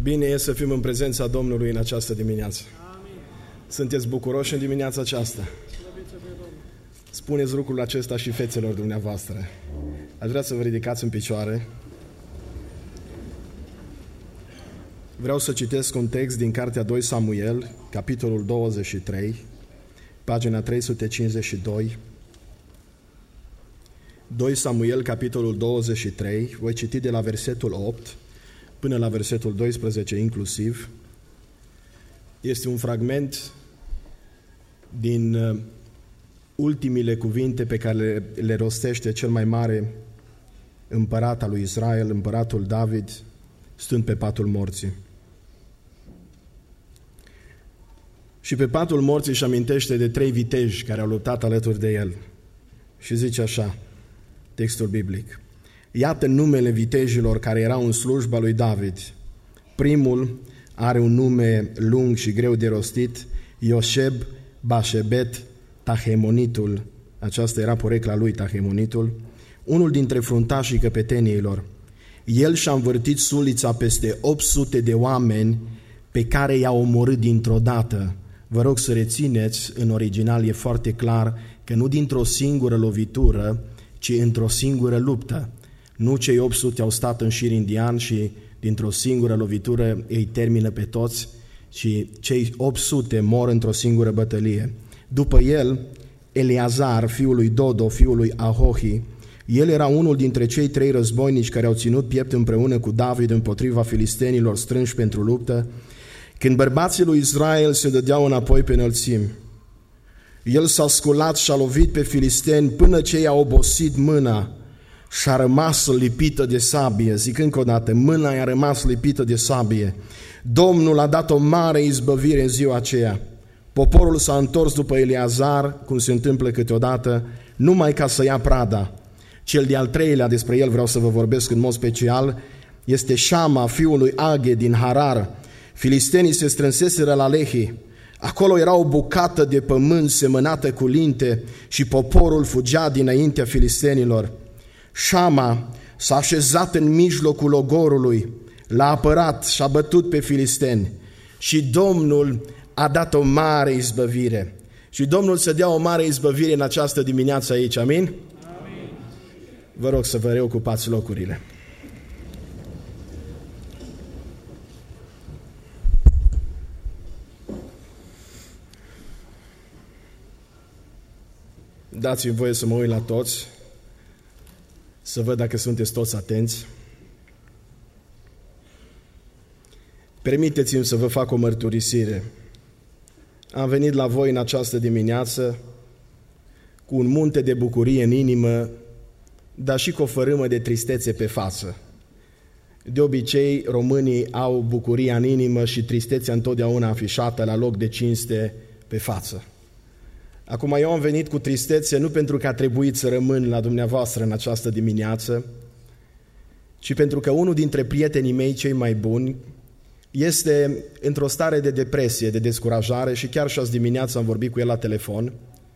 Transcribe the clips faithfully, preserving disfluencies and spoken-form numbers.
Bine e să fim în prezența Domnului în această dimineață. Amin. Sunteți bucuroși în dimineața aceasta? Spuneți lucrul acesta și fețelor dumneavoastră. Aș vrea să vă ridicați în picioare. Vreau să citesc un text din cartea doi Samuel, capitolul douăzeci și trei, pagina trei sute cincizeci și doi. doi Samuel, capitolul douăzeci și trei, voi citi de la versetul opt până la versetul doisprezece inclusiv. Este un fragment din ultimile cuvinte pe care le, le rostește cel mai mare împărat al lui Israel, împăratul David, stând pe patul morții. Și pe patul morții își amintește de trei viteji care au luptat alături de el. Și zice așa, textul biblic: iată numele vitejilor care erau în slujba lui David. Primul are un nume lung și greu de rostit, Ioșeb Bașebet Tahemonitul. Aceasta era porecla lui, Tahemonitul, unul dintre fruntașii căpeteniilor. El și-a învârtit sulița peste opt sute de oameni pe care i-a omorât dintr-o dată. Vă rog să rețineți, în original e foarte clar că nu dintr-o singură lovitură, ci într-o singură luptă. Nu cei opt sute au stat în șir indian și dintr-o singură lovitură îi termină pe toți, ci cei opt sute mor într-o singură bătălie. După el, Eleazar, fiul lui Dodo, fiul lui Ahohi, el era unul dintre cei trei războinici care au ținut piept împreună cu David împotriva filistenilor strânși pentru luptă, când bărbații lui Israel se dădeau înapoi pe înălțimi. El s-a sculat și a lovit pe filisteni până ce i-a obosit mâna și a rămas lipită de sabie. Zic încă o dată, mâna i-a rămas lipită de sabie. Domnul a dat o mare izbăvire în ziua aceea. Poporul s-a întors după Eleazar, cum se întâmplă câteodată, numai ca să ia prada. Cel de-al treilea, despre el vreau să vă vorbesc în mod special, este Șama, fiul lui Aghe din Harar. Filistenii se strânseseră la Lehi. Acolo era o bucată de pământ semănată cu linte și poporul fugea dinaintea filistenilor. Șama s-a așezat în mijlocul ogorului, l-a apărat și a bătut pe filisteni și Domnul a dat o mare izbăvire. Și Domnul să dea o mare izbăvire în această dimineață aici, amin? Amin. Vă rog să vă reocupați locurile. Dați-mi voie să mă uit la toți, să văd dacă sunteți toți atenți. Permiteți-mi să vă fac o mărturisire. Am venit la voi în această dimineață cu un munte de bucurie în inimă, dar și cu o fărâmă de tristețe pe față. De obicei, românii au bucuria în inimă și tristețea întotdeauna afișată la loc de cinste pe față. Acum eu am venit cu tristețe nu pentru că a trebuit să rămân la dumneavoastră în această dimineață, ci pentru că unul dintre prietenii mei cei mai buni este într-o stare de depresie, de descurajare și chiar și azi dimineață am vorbit cu el la telefon.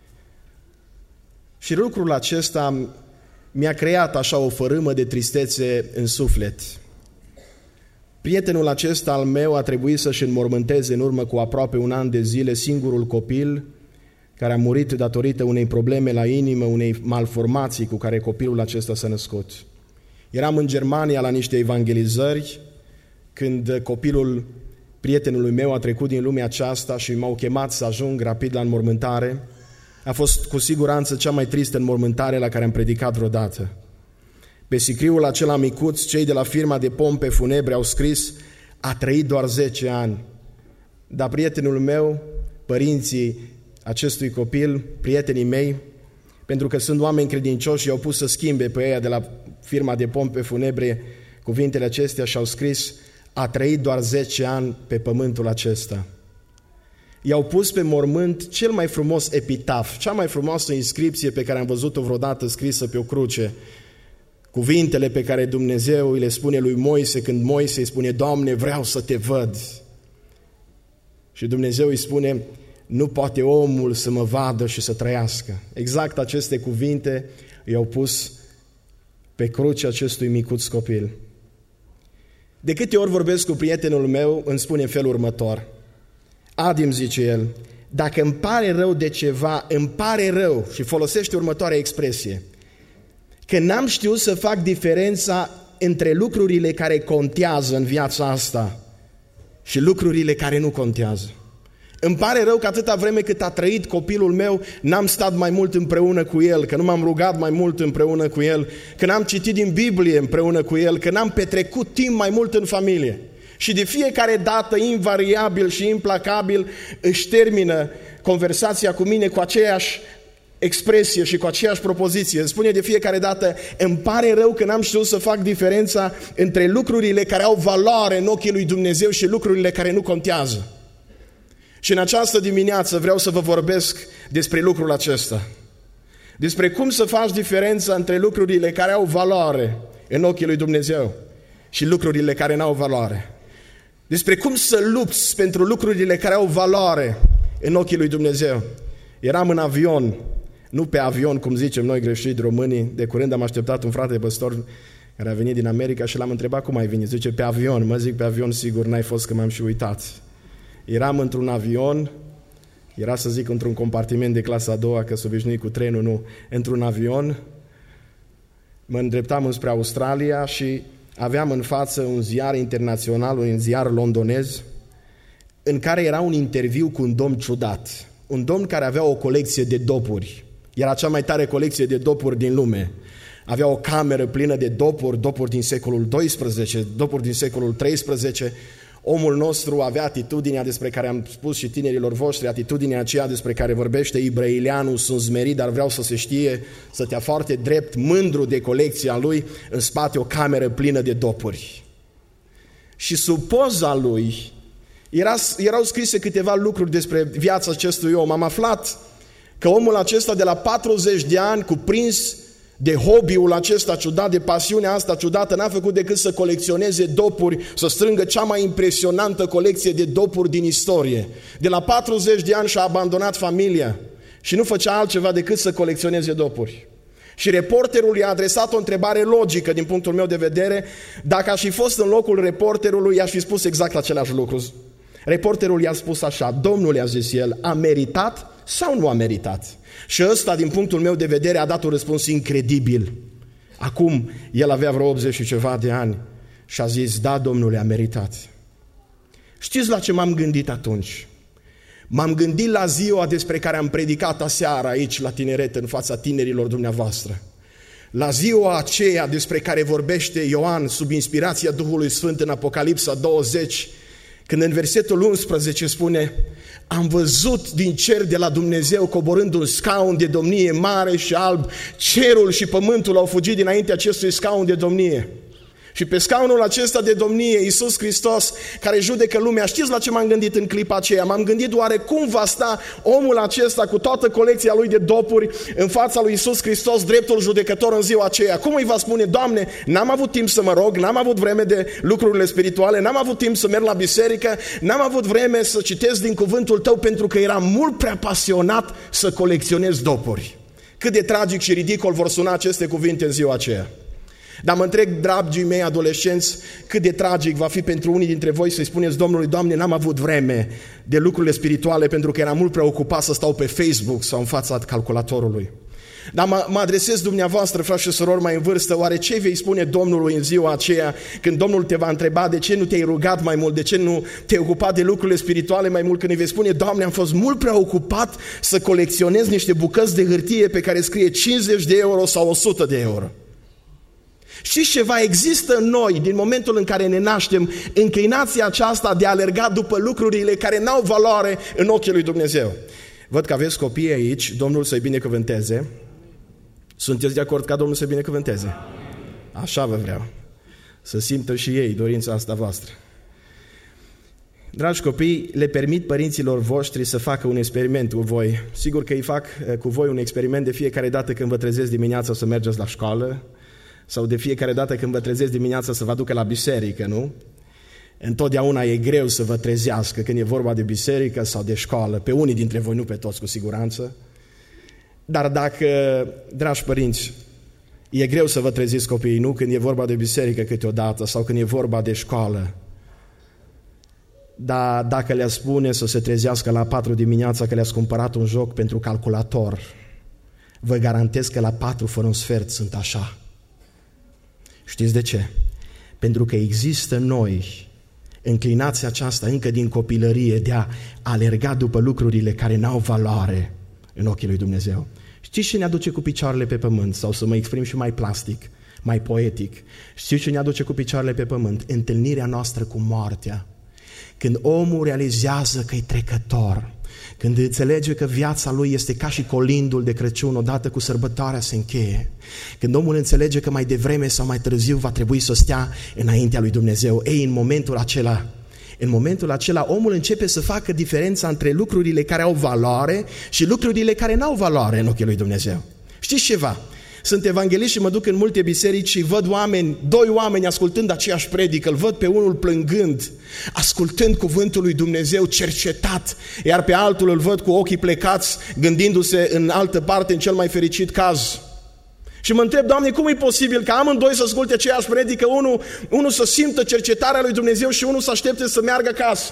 Și lucrul acesta mi-a creat așa o fărâmă de tristețe în suflet. Prietenul acesta al meu a trebuit să-și înmormânteze în urmă cu aproape un an de zile singurul copil care a murit datorită unei probleme la inimă, unei malformații cu care copilul acesta s-a născut. Eram în Germania la niște evangelizări când copilul prietenului meu a trecut din lumea aceasta și m-au chemat să ajung rapid la înmormântare. A fost cu siguranță cea mai tristă înmormântare la care am predicat vreodată. Pe sicriul acela micuț, cei de la firma de pompe funebre au scris: a trăit doar zece ani. Dar prietenul meu, părinții acestui copil, prietenii mei, pentru că sunt oameni credincioși, i-au pus să schimbe pe ea de la firma de pompe funebre cuvintele acestea și au scris: a trăit doar zece ani pe pământul acesta. I-au pus pe mormânt cel mai frumos epitaf, cea mai frumoasă inscripție pe care am văzut-o vreodată scrisă pe o cruce. Cuvintele pe care Dumnezeu îi le spune lui Moise când Moise îi spune: Doamne, vreau să te văd. Și Dumnezeu îi spune: nu poate omul să mă vadă și să trăiască. Exact aceste cuvinte i-au pus pe cruce acestui micuț copil. De câte ori vorbesc cu prietenul meu, îmi spune în felul următor: Adi, îmi zice el, dacă îmi pare rău de ceva, îmi pare rău, și folosește următoarea expresie, că n-am știut să fac diferența între lucrurile care contează în viața asta și lucrurile care nu contează. Îmi pare rău că atâta vreme cât a trăit copilul meu, n-am stat mai mult împreună cu el, că nu m-am rugat mai mult împreună cu el, că n-am citit din Biblie împreună cu el, că n-am petrecut timp mai mult în familie. Și de fiecare dată, invariabil și implacabil, își termină conversația cu mine cu aceeași expresie și cu aceeași propoziție. Spune de fiecare dată: îmi pare rău că n-am știut să fac diferența între lucrurile care au valoare în ochii lui Dumnezeu și lucrurile care nu contează. Și în această dimineață vreau să vă vorbesc despre lucrul acesta. Despre cum să faci diferența între lucrurile care au valoare în ochii lui Dumnezeu și lucrurile care nu au valoare. Despre cum să lupți pentru lucrurile care au valoare în ochii lui Dumnezeu. Eram în avion, nu pe avion, cum zicem noi greșit românii. De curând am așteptat un frate păstor care a venit din America și l-am întrebat: cum ai venit? Zice: pe avion. Mă zic: pe avion sigur n-ai fost, că m-am și uitat. Eram într-un avion, era să zic într-un compartiment de clasa a doua, că s-o obișnuit cu trenul, nu, într-un avion, mă îndreptam înspre Australia și aveam în față un ziar internațional, un ziar londonez, în care era un interviu cu un domn ciudat, un domn care avea o colecție de dopuri, era cea mai tare colecție de dopuri din lume. Avea o cameră plină de dopuri, dopuri din secolul doisprezece, dopuri din secolul treisprezece. Omul nostru avea atitudinea despre care am spus și tinerilor voștri, atitudinea aceea despre care vorbește Ibrăileanu: sunt zmerit, dar vreau să se știe, stătea foarte drept, mândru de colecția lui, în spate o cameră plină de dopuri. Și sub poza lui era, erau scrise câteva lucruri despre viața acestui om. Am aflat că omul acesta, de la patruzeci de ani, cuprins de hobby-ul acesta ciudat, de pasiunea asta ciudată, n-a făcut decât să colecționeze dopuri, să strângă cea mai impresionantă colecție de dopuri din istorie. De la patruzeci de ani și-a abandonat familia și nu făcea altceva decât să colecționeze dopuri. Și reporterul i-a adresat o întrebare logică din punctul meu de vedere. Dacă aș fi fost în locul reporterului, i-aș fi spus exact același lucru. Reporterul i-a spus așa: domnule, i-a zis el, a meritat sau nu a meritat? Și ăsta, din punctul meu de vedere, a dat un răspuns incredibil. Acum, el avea vreo optzeci și ceva de ani și a zis: da, domnule, a meritat. Știți la ce m-am gândit atunci? M-am gândit la ziua despre care am predicat aseară aici la tineret, în fața tinerilor dumneavoastră. La ziua aceea despre care vorbește Ioan sub inspirația Duhului Sfânt în Apocalipsa douăzeci, când în versetul unsprezece spune: am văzut din cer de la Dumnezeu coborând un scaun de domnie mare și alb, cerul și pământul au fugit dinainte acestui scaun de domnie. Și pe scaunul acesta de domnie, Iisus Hristos, care judecă lumea. Știți la ce m-am gândit în clipa aceea? M-am gândit oare cum va sta omul acesta cu toată colecția lui de dopuri în fața lui Iisus Hristos, dreptul judecător, în ziua aceea. Cum îi va spune: Doamne, n-am avut timp să mă rog, n-am avut vreme de lucrurile spirituale, n-am avut timp să merg la biserică, n-am avut vreme să citesc din cuvântul Tău pentru că eram mult prea pasionat să colecționez dopuri. Cât de tragic și ridicol vor suna aceste cuvinte în ziua aceea. Dar mă întreb, dragii mei adolescenți, cât de tragic va fi pentru unii dintre voi să-i spuneți Domnului: Doamne, n-am avut vreme de lucrurile spirituale pentru că eram mult preocupat să stau pe Facebook sau în fața calculatorului. Dar mă, mă adresez dumneavoastră, frați și surori mai în vârstă: oare ce vei spune Domnului în ziua aceea când Domnul te va întreba de ce nu te-ai rugat mai mult, de ce nu te-ai ocupat de lucrurile spirituale mai mult, când îi vei spune: Doamne, am fost mult prea ocupat să colecționez niște bucăți de hârtie pe care scrie cincizeci de euro sau o sută de euro. Știți ceva? Există în noi, din momentul în care ne naștem, înclinația aceasta de a alerga după lucrurile care n-au valoare în ochii lui Dumnezeu. Văd că aveți copii aici, Domnul să-i binecuvânteze. Sunteți de acord ca Domnul să-i binecuvânteze? Așa vă vreau. Să simtă și ei dorința asta voastră. Dragi copii, le permit părinților voștri să facă un experiment cu voi. Sigur că îi fac cu voi un experiment de fiecare dată când vă trezeți dimineața să mergeți la școală, sau de fiecare dată când vă trezeți dimineața să vă aducă la biserică, nu? Întotdeauna e greu să vă trezească când e vorba de biserică sau de școală. Pe unii dintre voi, nu pe toți cu siguranță. Dar dacă, dragi părinți, E greu să vă treziți copiii, nu când e vorba de biserică câteodată sau când e vorba de școală. Dar dacă le spune să se trezească la patru dimineața că le-ați cumpărat un joc pentru calculator, vă garantez că la patru fără un sfert sunt așa. Știți de ce? Pentru că există noi înclinația aceasta încă din copilărie de a alerga după lucrurile care n-au valoare în ochii lui Dumnezeu. Știți ce ne aduce cu picioarele pe pământ? Sau să mă exprim și mai plastic, mai poetic. Știți ce ne aduce cu picioarele pe pământ? Întâlnirea noastră cu moartea. Când omul realizează că e trecător, când înțelege că viața lui este ca și colindul de Crăciun, odată cu sărbătoarea se încheie, când omul înțelege că mai devreme sau mai târziu va trebui să stea înaintea lui Dumnezeu, ei, în momentul acela, în momentul acela omul începe să facă diferența între lucrurile care au valoare și lucrurile care n-au valoare în ochii lui Dumnezeu. Știți ceva? Sunt evanghelist și mă duc în multe biserici și văd oameni, doi oameni ascultând aceeași predică, îl văd pe unul plângând, ascultând cuvântul lui Dumnezeu, cercetat, iar pe altul îl văd cu ochii plecați, gândindu-se în altă parte, în cel mai fericit caz. Și mă întreb, Doamne, cum e posibil ca amândoi să asculte aceeași predică, unul, unul să simtă cercetarea lui Dumnezeu și unul să aștepte să meargă acasă?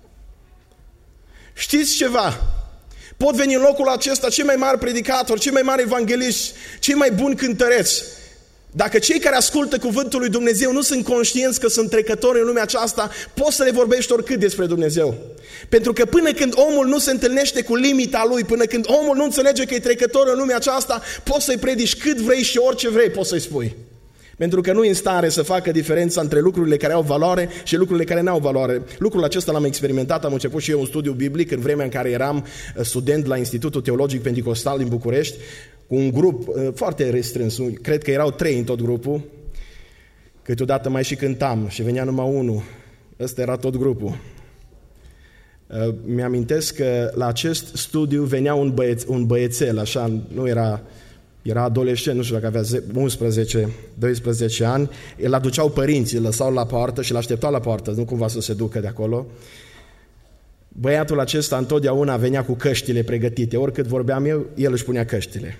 Știți ceva? Pot veni în locul acesta cei mai mari predicatori, cei mai mari evangeliști, cei mai buni cântăreți. Dacă cei care ascultă cuvântul lui Dumnezeu nu sunt conștienți că sunt trecători în lumea aceasta, poți să le vorbești oricât despre Dumnezeu. Pentru că până când omul nu se întâlnește cu limita lui, până când omul nu înțelege că e trecător în lumea aceasta, poți să-i predici cât vrei și orice vrei poți să-i spui. Pentru că nu e în stare să facă diferența între lucrurile care au valoare și lucrurile care nu au valoare. Lucrul acesta l-am experimentat, am început și eu un studiu biblic în vremea în care eram student la Institutul Teologic Pentecostal din București, cu un grup foarte restrâns, cred că erau trei în tot grupul, câteodată mai și cântam și venea numai unul, ăsta era tot grupul. Mi-amintesc că la acest studiu venea un, băieț, un băiețel, așa, nu era... Era adolescent, nu știu dacă avea unsprezece doisprezece ani, îl aduceau părinții, îl lăsau la poartă și îl așteptau la poartă, nu cumva să se ducă de acolo. Băiatul acesta întotdeauna venea cu căștile pregătite, oricât vorbeam eu, el își punea căștile.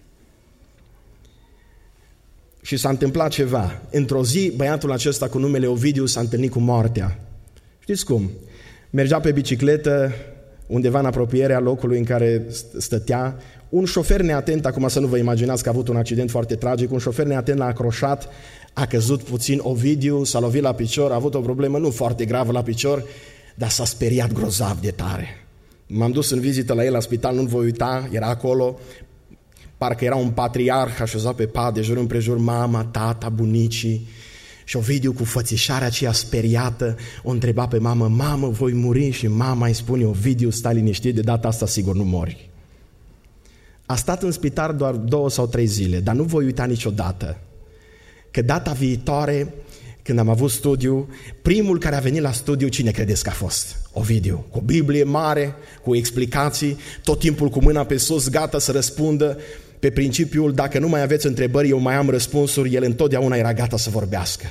Și s-a întâmplat ceva. Într-o zi, băiatul acesta cu numele Ovidiu s-a întâlnit cu moartea. Știți cum? Mergea pe bicicletă undeva în apropierea locului în care stătea. Un șofer neatent, acum să nu vă imaginați că a avut un accident foarte tragic, un șofer neatent l-a acroșat, a căzut puțin Ovidiu, s-a lovit la picior, a avut o problemă nu foarte gravă la picior, dar s-a speriat grozav de tare. M-am dus în vizită la el la spital, nu-l voi uita, era acolo, parcă era un patriarh așezat pe pat, de jur împrejur mama, tata, bunicii, și Ovidiu cu fățișarea aceea speriată o întreba pe mamă, mamă, voi muri? Și mama îi spune, Ovidiu, stai liniștit, de data asta sigur nu mori. A stat în spital doar două sau trei zile, dar nu voi uita niciodată că data viitoare, când am avut studiu, primul care a venit la studiu, cine credeți că a fost? Ovidiu, cu o Biblie mare, cu explicații, tot timpul cu mâna pe sus, gata să răspundă, pe principiul, dacă nu mai aveți întrebări, eu mai am răspunsuri, el întotdeauna era gata să vorbească.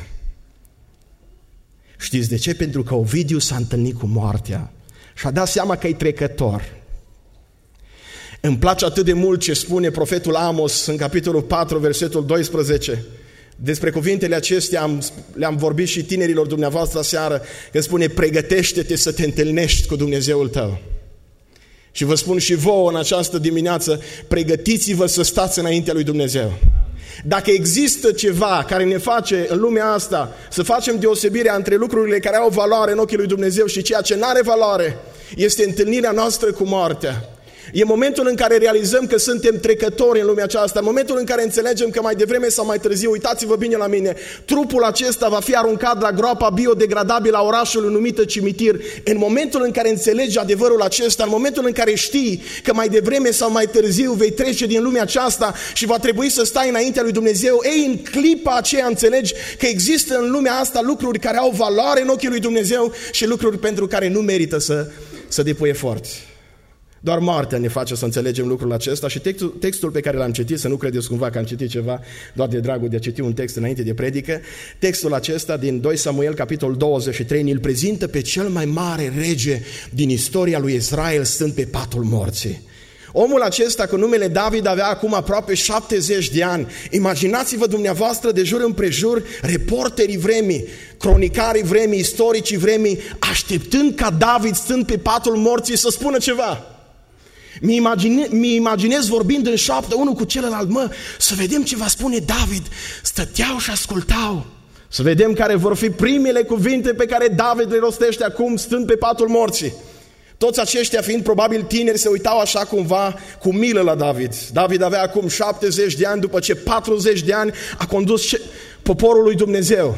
Știți de ce? Pentru că Ovidiu s-a întâlnit cu moartea și a dat seama că e trecător. Îmi place atât de mult ce spune profetul Amos în capitolul patru, versetul doisprezece. Despre cuvintele acestea le-am vorbit și tinerilor dumneavoastră aseară, că spune, pregătește-te să te întâlnești cu Dumnezeul tău. Și vă spun și vouă în această dimineață, pregătiți-vă să stați înaintea lui Dumnezeu. Dacă există ceva care ne face în lumea asta să facem deosebirea între lucrurile care au valoare în ochii lui Dumnezeu și ceea ce nu are valoare, este întâlnirea noastră cu moartea. E momentul în care realizăm că suntem trecători în lumea aceasta, în momentul în care înțelegem că mai devreme sau mai târziu, uitați-vă bine la mine, trupul acesta va fi aruncat la groapa biodegradabilă a orașului numită cimitir. În momentul în care înțelegi adevărul acesta, în momentul în care știi că mai devreme sau mai târziu vei trece din lumea aceasta și va trebui să stai înaintea lui Dumnezeu, ei, în clipa aceea înțelegi că există în lumea asta lucruri care au valoare în ochii lui Dumnezeu și lucruri pentru care nu merită să, să depui efort. Doar moartea ne face să înțelegem lucrul acesta și textul, textul pe care l-am citit, să nu credeți cumva că am citit ceva doar de dragul de a citi un text înainte de predică, textul acesta din doi Samuel, capitolul douăzeci și trei, ne-l prezintă pe cel mai mare rege din istoria lui Israel stând pe patul morții. Omul acesta cu numele David avea acum aproape șaptezeci de ani. Imaginați-vă dumneavoastră de jur împrejur reporterii vremii, cronicarii vremii, istoricii vremii, așteptând ca David, stând pe patul morții, să spună ceva. Mi imagine, mi imaginez vorbind în șoaptă unul cu celălalt, mă, să vedem ce va spune David. Stăteau și ascultau. Să vedem care vor fi primele cuvinte pe care David le rostește acum, stând pe patul morții. Toți aceștia, fiind probabil tineri, se uitau așa cumva cu milă la David. David avea acum șaptezeci de ani, după ce patruzeci de ani a condus poporul lui Dumnezeu.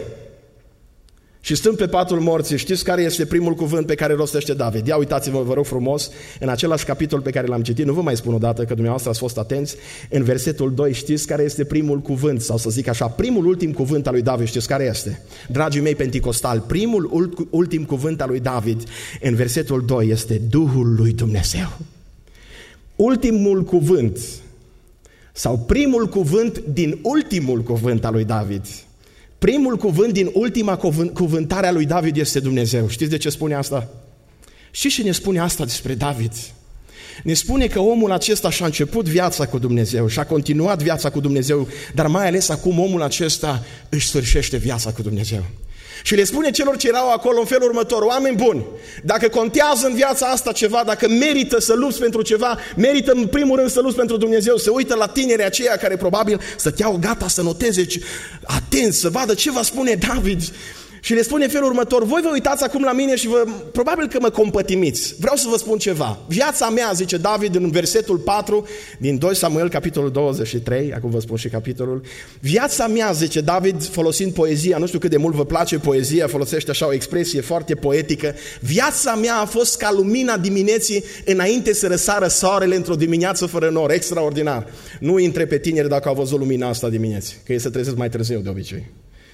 Și stând pe patul morții, știți care este primul cuvânt pe care rostește David? Ia uitați-vă, vă rog frumos, în același capitol pe care l-am citit, nu vă mai spun o dată că dumneavoastră ați fost atenți, în versetul doi, știți care este primul cuvânt, sau să zic așa, primul ultim cuvânt al lui David, știți care este? Dragii mei penticostali, primul ultim cuvânt al lui David, în versetul doi, este Duhul lui Dumnezeu. Ultimul cuvânt, sau primul cuvânt din ultimul cuvânt al lui David. Primul cuvânt din ultima cuvântare a lui David este Dumnezeu. Știți de ce spune asta? Și și ne spune asta despre David. Ne spune că omul acesta și-a început viața cu Dumnezeu și a continuat viața cu Dumnezeu, dar mai ales acum omul acesta își sfârșește viața cu Dumnezeu. Și le spune celor ce erau acolo în felul următor: oameni buni, dacă contează în viața asta ceva, dacă merită să lupți pentru ceva, merită în primul rând să lupți pentru Dumnezeu. Se uită la tinerii aceia care probabil stăteau gata să noteze, atenți, să vadă ce va spune David. Și le spune în felul următor: voi vă uitați acum la mine și vă, probabil că mă compătimiți. Vreau să vă spun ceva. Viața mea, zice David în versetul patru din doi Samuel, capitolul douăzeci și trei, acum vă spun și capitolul. Viața mea, zice David, folosind poezia, nu știu cât de mult vă place poezia, folosește așa o expresie foarte poetică. Viața mea a fost ca lumina dimineții înainte să răsară soarele într-o dimineață fără nor. Extraordinar. Nu intre pe tineri dacă au văzut lumina asta dimineții, că ei se trezesc mai târziu de obicei.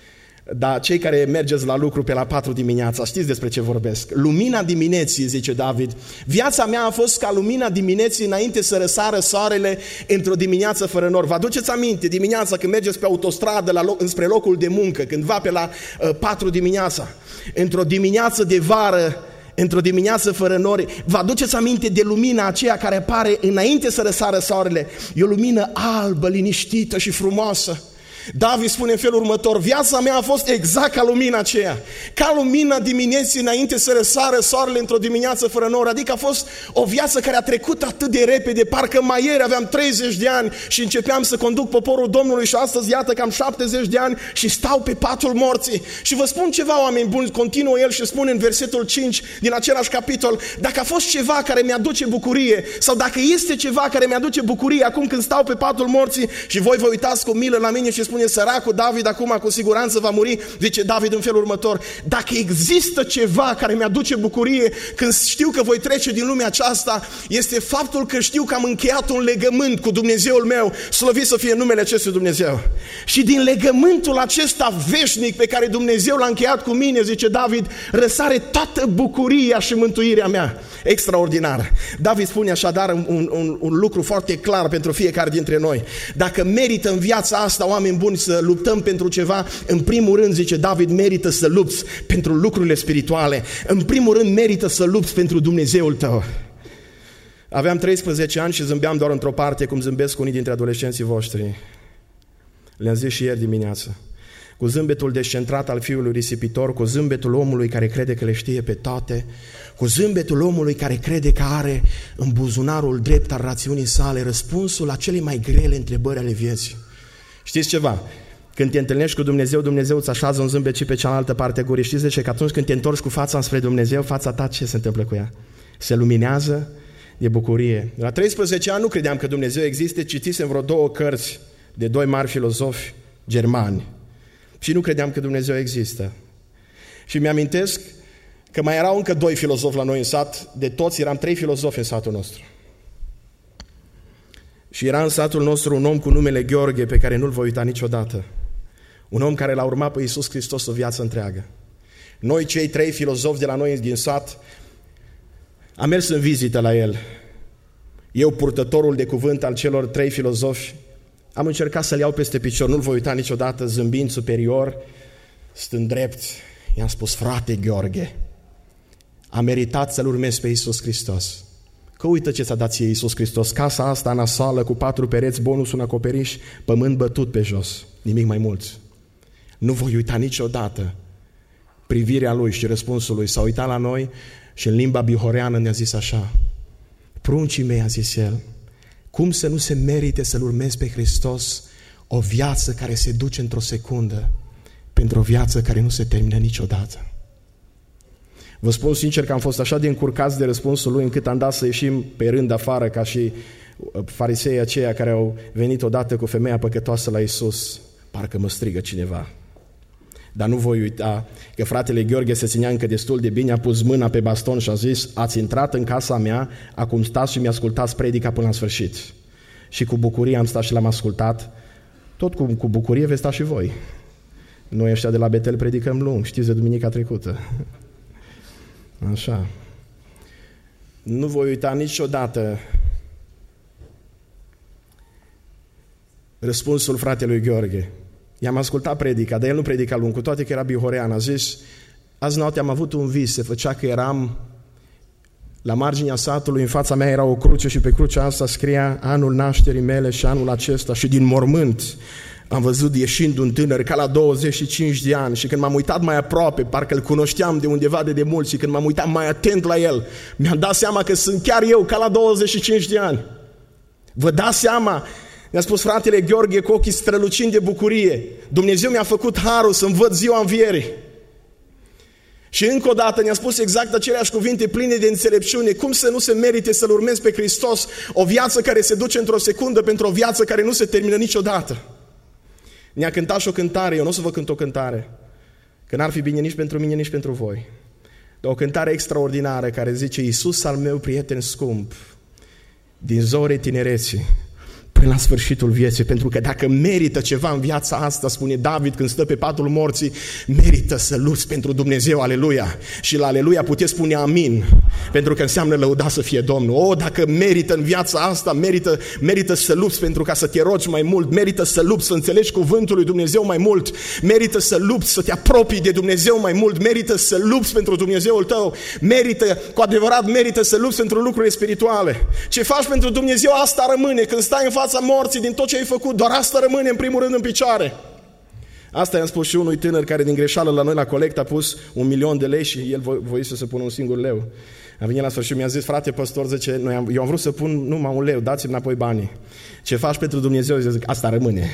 Dar cei care mergeți la lucru pe la patru dimineața, știți despre ce vorbesc. Lumina dimineții, zice David, viața mea a fost ca lumina dimineții înainte să răsară soarele într-o dimineață fără nor. Vă aduceți aminte dimineața când mergeți pe autostradă la loc, înspre locul de muncă, când va pe la uh, patru dimineața, într-o dimineață de vară, într-o dimineață fără nori, vă aduceți aminte de lumina aceea care apare înainte să răsară soarele? E o lumină albă, liniștită și frumoasă. David spune în felul următor: viața mea a fost exact ca lumina aceea, ca lumina dimineții înainte să răsară soarele într-o dimineață fără nor. Adică a fost o viață care a trecut atât de repede, parcă mai ieri aveam treizeci de ani și începeam să conduc poporul Domnului și astăzi iată că am șaptezeci de ani și stau pe patul morții. Și vă spun ceva, oameni buni, continuă el și spune în versetul cinci din același capitol: dacă a fost ceva care mi-aduce bucurie, sau dacă este ceva care mi-aduce bucurie acum când stau pe patul morții, și voi vă uitați cu milă la mine și spune: săracul David acum cu siguranță va muri, zice David în felul următor: dacă există ceva care mi-aduce bucurie când știu că voi trece din lumea aceasta, este faptul că știu că am încheiat un legământ cu Dumnezeul meu, slăvit să fie numele acestui Dumnezeu. Și din legământul acesta veșnic pe care Dumnezeu l-a încheiat cu mine, zice David, răsare toată bucuria și mântuirea mea. Extraordinar. David spune așadar un, un, un lucru foarte clar pentru fiecare dintre noi: dacă merită în viața asta, oameni buni, să luptăm pentru ceva, în primul rând, zice David, merită să lupți pentru lucrurile spirituale. În primul rând merită să lupți pentru Dumnezeul tău. Aveam treisprezece ani și zâmbeam doar într-o parte, cum zâmbesc unii dintre adolescenții voștri. Le-am zis și ieri dimineață. Cu zâmbetul descentrat al fiului risipitor, cu zâmbetul omului care crede că le știe pe toate, cu zâmbetul omului care crede că are în buzunarul drept al rațiunii sale răspunsul la cele mai grele întrebări ale vieții. Știți ceva? Când te întâlnești cu Dumnezeu, Dumnezeu îți așează un zâmbet și pe cealaltă parte gurii. Știți de ce? Că atunci când te întorci cu fața spre Dumnezeu, fața ta ce se întâmplă cu ea? Se luminează de bucurie. La treisprezece ani nu credeam că Dumnezeu există, citisem vreo două cărți de doi mari filozofi germani și nu credeam că Dumnezeu există. Și mi-amintesc că mai erau încă doi filozofi la noi în sat, de toți eram trei filozofi în satul nostru. Și era în satul nostru un om cu numele Gheorghe, pe care nu-l voi uita niciodată. Un om care l-a urmat pe Iisus Hristos o viață întreagă. Noi, cei trei filozofi de la noi din sat, am mers în vizită la el. Eu, purtătorul de cuvânt al celor trei filozofi, am încercat să-l iau peste picior, nu-l voi uita niciodată, zâmbind superior, stând drept. I-am spus: frate Gheorghe, a meritat să-L urmezi pe Iisus Hristos. Că uită ce ți-a dat ție Iisus Hristos, casa asta nasoală cu patru pereți, bonus un acoperiș, pământ bătut pe jos, nimic mai mult. Nu voi uita niciodată privirea Lui și răspunsul Lui. S-a uitat la noi și în limba bihoreană ne-a zis așa: pruncii mei, a zis El, cum să nu se merite să-L urmezi pe Hristos o viață care se duce într-o secundă pentru o viață care nu se termină niciodată. Vă spun sincer că am fost așa de încurcați de răspunsul Lui încât am dat să ieșim pe rând afară ca și fariseii aceia care au venit odată cu femeia păcătoasă la Iisus. Parcă mă strigă cineva. Dar nu voi uita că fratele Gheorghe se ținea încă destul de bine, a pus mâna pe baston și a zis: ați intrat în casa mea, acum stați și mi-ascultați predica până la sfârșit. Și cu bucurie am stat și l-am ascultat. Tot cu, cu bucurie veți sta și voi. Noi ăștia de la Betel predicăm lung, știți de duminica trecută. Așa. Nu voi uita niciodată răspunsul fratelui Gheorghe. I-am ascultat predica, dar el nu predica lung, cu toate că era bihorean. A zis: azi noapte am avut un vis, se făcea că eram la marginea satului, în fața mea era o cruce și pe crucea asta scria anul nașterii mele și anul acesta, și din mormânt am văzut ieșind un tânăr ca la douăzeci și cinci de ani, și când m-am uitat mai aproape, parcă îl cunoșteam de undeva de demult, și când m-am uitat mai atent la el, mi-am dat seama că sunt chiar eu, ca la douăzeci și cinci de ani. Vă dați seama? Mi-a spus fratele Gheorghe cu ochii strălucind de bucurie: Dumnezeu mi-a făcut harul să-mi văd ziua învierii. Și încă o dată ne-a spus exact aceleași cuvinte pline de înțelepciune: cum să nu se merite să-L urmezi pe Hristos o viață care se duce într-o secundă pentru o viață care nu se termină niciodată. Ne-a cântat și o cântare, eu nu o să vă cânt o cântare, că n-ar fi bine nici pentru mine, nici pentru voi, dar o cântare extraordinară care zice: Iisus al meu prieten scump, din zore tinereții până la sfârșitul vieții, pentru că dacă merită ceva în viața asta, spune David când stă pe patul morții, merită să lupți pentru Dumnezeu, aleluia. Și la aleluia puteți spune amin, pentru că înseamnă lăuda să fie Domnul. O, dacă merită în viața asta, merită, merită să lupți pentru ca să te rogi mai mult, merită să lupți să înțelegi cuvântul lui Dumnezeu mai mult, merită să lupți să te apropii de Dumnezeu mai mult, merită să lupți pentru Dumnezeul tău, merită, cu adevărat merită să lupți pentru lucrurile spirituale. Ce faci pentru Dumnezeu, asta rămâne. Când stai în fața morții, din tot ce ai făcut, doar asta rămâne în primul rând în picioare. Asta i-am spus și unui tânăr care din greșeală la noi la colectă a pus un milion de lei și el voia să se pună un singur leu. A venit la sfârșit, mi-a zis: frate păstor, zice, noi am, eu am vrut să pun numai un leu, dați-mi înapoi banii. Ce faci pentru Dumnezeu? Zic, asta rămâne.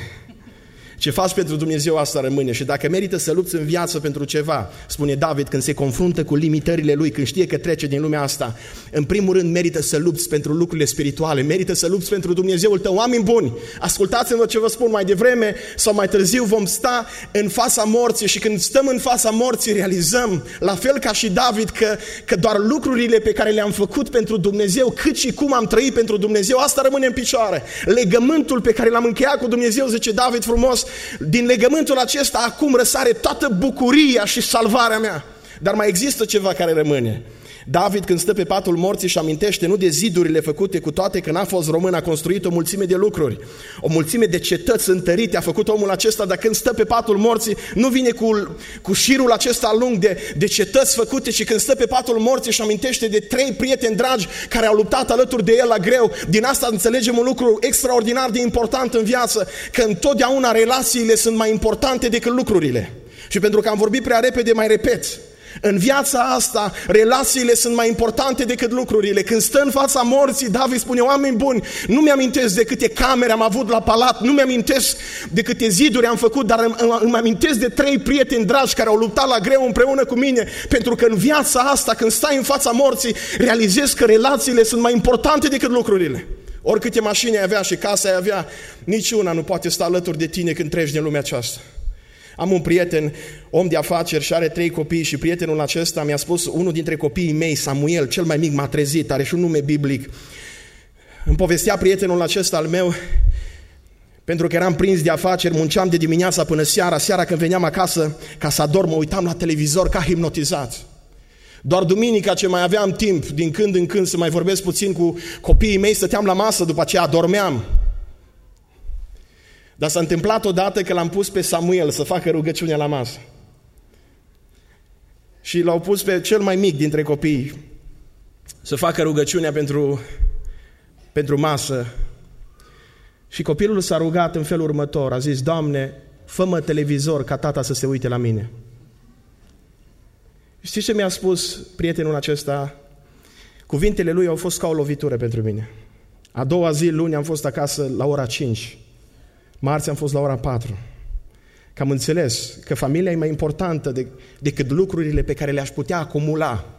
Ce faci pentru Dumnezeu, asta rămâne. Și dacă merită să lupți în viață pentru ceva, spune David, când se confruntă cu limitările lui, când știe că trece din lumea asta, în primul rând merită să lupți pentru lucrurile spirituale, merită să lupți pentru Dumnezeul tău. Oameni buni, ascultați-mă ce vă spun, mai devreme sau mai târziu vom sta în fața morții, și când stăm în fața morții realizăm, la fel ca și David, că, că doar lucrurile pe care le-am făcut pentru Dumnezeu, cât și cum am trăit pentru Dumnezeu, asta rămâne în picioare. Legământul pe care l-am încheiat cu Dumnezeu, zice David frumos, din legământul acesta acum răsare toată bucuria și salvarea mea. Dar mai există ceva care rămâne. David, când stă pe patul morții, și amintește nu de zidurile făcute, cu toate că n-a fost român, a construit o mulțime de lucruri, o mulțime de cetăți întărite a făcut omul acesta, dar când stă pe patul morții nu vine cu, cu șirul acesta lung de, de cetăți făcute, ci când stă pe patul morții și amintește de trei prieteni dragi care au luptat alături de el la greu. Din asta înțelegem un lucru extraordinar de important în viață, că întotdeauna relațiile sunt mai importante decât lucrurile. Și pentru că am vorbit prea repede, mai repet. În viața asta, relațiile sunt mai importante decât lucrurile. Când stă în fața morții, David spune: oameni buni, nu mi-amintesc de câte camere am avut la palat, nu mi-amintesc de câte ziduri am făcut, dar îmi amintesc de trei prieteni dragi care au luptat la greu împreună cu mine, pentru că în viața asta, când stai în fața morții, realizezi că relațiile sunt mai importante decât lucrurile. Oricâte mașini ai avea și case ai avea, niciuna nu poate sta alături de tine când treci din lumea aceasta. Am un prieten, om de afaceri, și are trei copii, și prietenul acesta mi-a spus, unul dintre copiii mei, Samuel, cel mai mic, m-a trezit, are și un nume biblic. Îmi povestea prietenul acesta al meu, pentru că eram prins de afaceri, munceam de dimineața până seara, seara când veneam acasă ca să adorm, mă uitam la televizor ca hipnotizat. Doar duminica ce mai aveam timp, din când în când să mai vorbesc puțin cu copiii mei, stăteam la masă, după aceea adormeam. Dar s-a întâmplat odată că l-am pus pe Samuel să facă rugăciune la masă. Și l-au pus pe cel mai mic dintre copii. să facă rugăciunea pentru, pentru masă. Și copilul s-a rugat în felul următor, a zis: Doamne, fă-mă televizor ca tata să se uite la mine. Știți ce mi-a spus prietenul acesta? Cuvintele lui au fost ca o lovitură pentru mine. A doua zi, luni, am fost acasă la ora cinci. Marți am fost la ora patru. Că am înțeles că familia e mai importantă de, decât lucrurile pe care le-aș putea acumula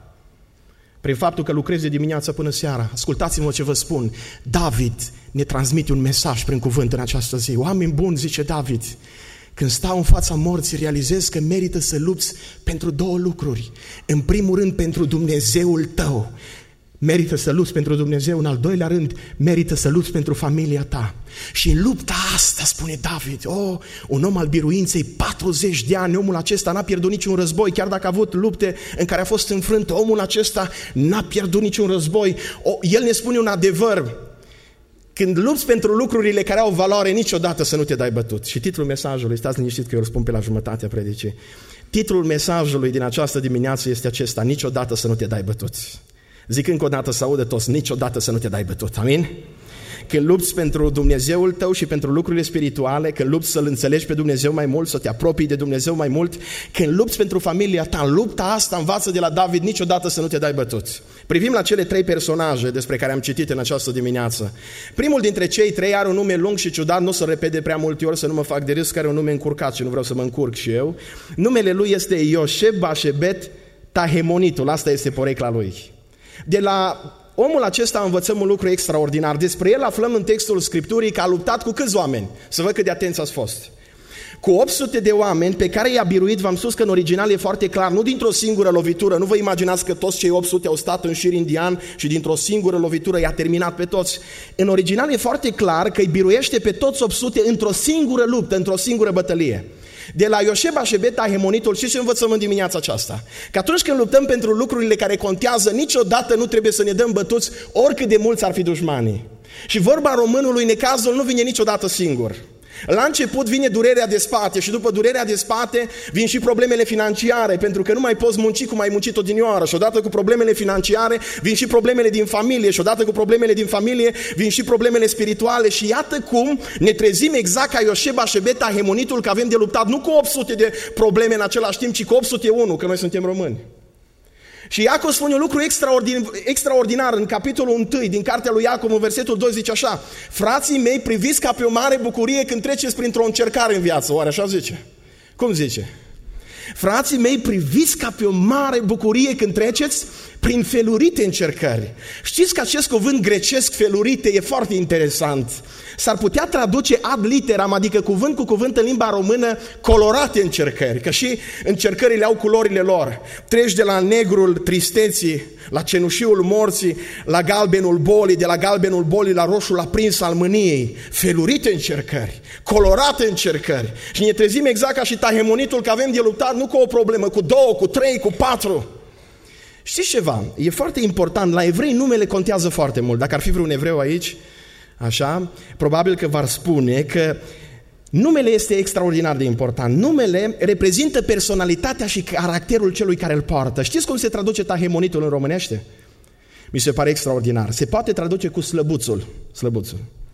prin faptul că lucrez de dimineață până seara. Ascultați-mă ce vă spun. David ne transmite un mesaj prin cuvânt în această zi. Oameni buni, zice David, când stau în fața morții, realizez că merită să lupți pentru două lucruri. În primul rând, pentru Dumnezeul tău. Merită să lupți pentru Dumnezeu. În al doilea rând, merită să lupți pentru familia ta. Și în lupta asta, spune David, oh, un om al biruinței, patruzeci de ani, omul acesta n-a pierdut niciun război, chiar dacă a avut lupte în care a fost înfrânt, omul acesta n-a pierdut niciun război. O, el ne spune un adevăr: când lupți pentru lucrurile care au valoare, niciodată să nu te dai bătut. Și titlul mesajului, stați liniștit că eu îl spun pe la jumătatea predicii, titlul mesajului din această dimineață este acesta: niciodată să nu te dai bătut. Zic încă o dată să audă toți: niciodată să nu te dai bătut. Amin? Când lupți pentru Dumnezeul tău și pentru lucrurile spirituale, când lupți să-L înțelegi pe Dumnezeu mai mult, să te apropii de Dumnezeu mai mult, când lupți pentru familia ta, în lupta asta învață de la David niciodată să nu te dai bătut. Privim la cele trei personaje despre care am citit în această dimineață. Primul dintre cei trei are un nume lung și ciudat, nu o să repet de prea multe ori să nu mă fac de râs, care are un nume încurcat și nu vreau să mă încurc și eu. Numele lui este Ioșeb-Bașebet Tahemonitul, asta este porecla lui. De la omul acesta învățăm un lucru extraordinar. Despre el aflăm în textul Scripturii că a luptat cu câți oameni? Să văd cât de atenți ați fost. Cu opt sute de oameni pe care i-a biruit. V-am spus că în original e foarte clar, nu dintr-o singură lovitură. Nu vă imaginați că toți cei opt sute au stat în șir indian și dintr-o singură lovitură i-a terminat pe toți. În original e foarte clar că îi biruiește pe toți opt sute într-o singură luptă, într-o singură bătălie. De la Ioșeb-Bașebet Tahemonitul, și ce învățăm în dimineața aceasta? Că atunci când luptăm pentru lucrurile care contează, niciodată nu trebuie să ne dăm bătuți, oricât de mulți ar fi dușmanii. Și vorba românului, necazul nu vine niciodată singur. La început vine durerea de spate și după durerea de spate vin și problemele financiare, pentru că nu mai poți munci cum ai muncit odinioară, și odată cu problemele financiare vin și problemele din familie, și odată cu problemele din familie vin și problemele spirituale. Și iată cum ne trezim exact ca Ioșeb-Bașebet Tahemonitul, că avem de luptat nu cu opt sute de probleme în același timp, ci cu opt sute unu, că noi suntem români. Și Iacov spune un lucru extraordinar, extraordinar în capitolul unu din cartea lui Iacov, în versetul doi, zice așa: frații mei, priviți ca pe o mare bucurie când treceți printr-o încercare în viață. Oare așa zice? Cum zice? Frații mei, priviți ca pe o mare bucurie când treceți prin felurite încercări. Știți că acest cuvânt grecesc, felurite, e foarte interesant. S-ar putea traduce ad literam, adică cuvânt cu cuvânt în limba română, colorate încercări, că și încercările au culorile lor. Treci de la negrul tristeții, la cenușiul morții, la galbenul bolii, de la galbenul bolii la roșul aprins al mâniei. Felurite încercări, colorate încercări. Și ne trezim exact ca și Tahemonitul, că avem de luptat nu cu o problemă, cu două, cu trei, cu patru. Știți ceva? E foarte important. La evrei numele contează foarte mult. Dacă ar fi vreun evreu aici, așa, probabil că v-ar spune că numele este extraordinar de important. Numele reprezintă personalitatea și caracterul celui care îl poartă. Știți cum se traduce Tahemonitul în românește? Mi se pare extraordinar. Se poate traduce cu slăbuțul. Slăbuțul.